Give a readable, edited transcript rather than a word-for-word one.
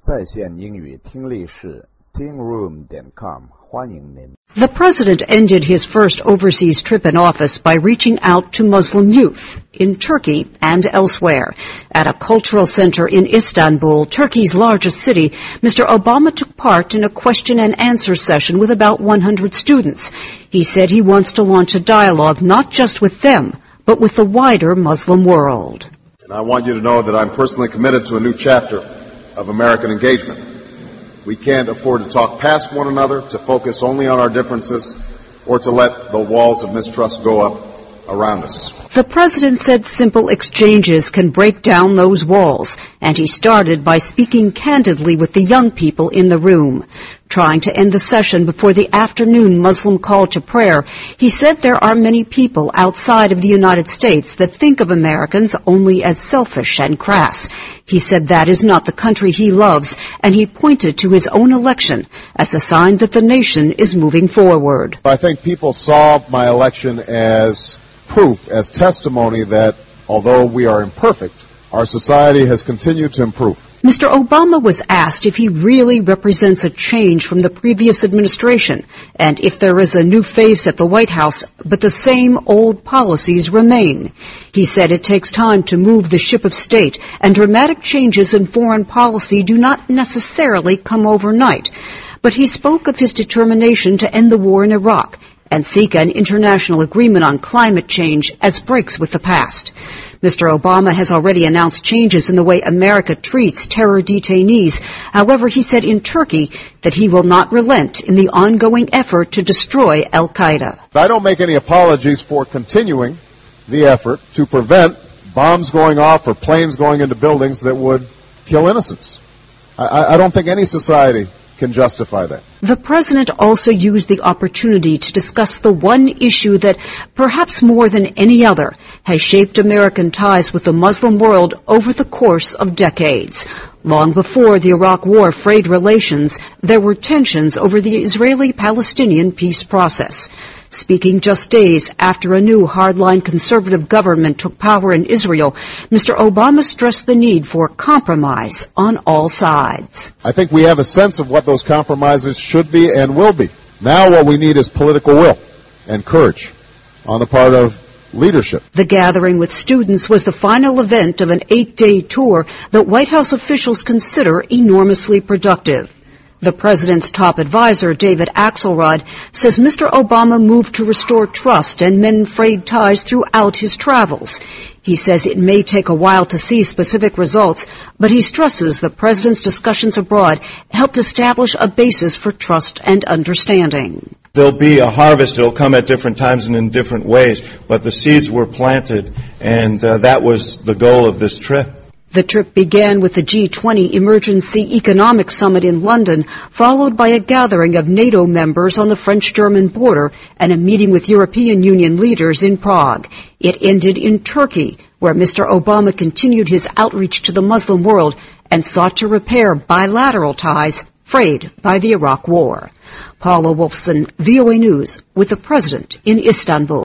在线英语听力室 tingroom.com 欢迎您。 The president ended his first overseas trip in office by reaching out to Muslim youth in Turkey and elsewhere. At a cultural center in Istanbul, Turkey's largest city, Mr. Obama took part in a question and answer session with about 100 students. He said he wants to launch a dialogue not just with them, but with the wider Muslim world. And I want you to know that I'm personally committed to a new chapter of American engagement. We can't afford to talk past one another, to focus only on our differences, or to let the walls of mistrust go up around us. The president said simple exchanges can break down those walls, and he started by speaking candidly with the young people in the room. Trying to end the session before the afternoon Muslim call to prayer, he said there are many people outside of the United States that think of Americans only as selfish and crass. He said that is not the country he loves, and he pointed to his own election as a sign that the nation is moving forward. I think people saw my election as proof, as testimony that although we are imperfect, our society has continued to improve. Mr. Obama was asked if he really represents a change from the previous administration and if there is a new face at the White House, but the same old policies remain. He said it takes time to move the ship of state, and dramatic changes in foreign policy do not necessarily come overnight. But he spoke of his determination to end the war in Iraq and seek an international agreement on climate change as breaks with the past. Mr. Obama has already announced changes in the way America treats terror detainees. However, he said in Turkey that he will not relent in the ongoing effort to destroy al-Qaeda. I don't make any apologies for continuing the effort to prevent bombs going off or planes going into buildings that would kill innocents. I don't think any society can justify that. The president also used the opportunity to discuss the one issue that, perhaps more than any other, has shaped American ties with the Muslim world over the course of decades. Long before the Iraq War frayed relations, there were tensions over the Israeli-Palestinian peace process. Speaking just days after a new hardline conservative government took power in Israel, Mr. Obama stressed the need for compromise on all sides. I think we have a sense of what those compromises should be and will be. Now what we need is political will and courage on the part of leadership. The gathering with students was the final event of an 8-day tour that White House officials consider enormously productive. The president's top advisor, David Axelrod, says Mr. Obama moved to restore trust and mend frayed ties throughout his travels. He says it may take a while to see specific results, but he stresses the president's discussions abroad helped establish a basis for trust and understanding. There'll be a harvest. It'll come at different times and in different ways, but the seeds were planted, and that was the goal of this trip. The trip began with the G20 Emergency Economic Summit in London, followed by a gathering of NATO members on the French-German border and a meeting with European Union leaders in Prague. It ended in Turkey, where Mr. Obama continued his outreach to the Muslim world and sought to repair bilateral ties frayed by the Iraq War. Paula Wolfson, VOA News, with the president in Istanbul.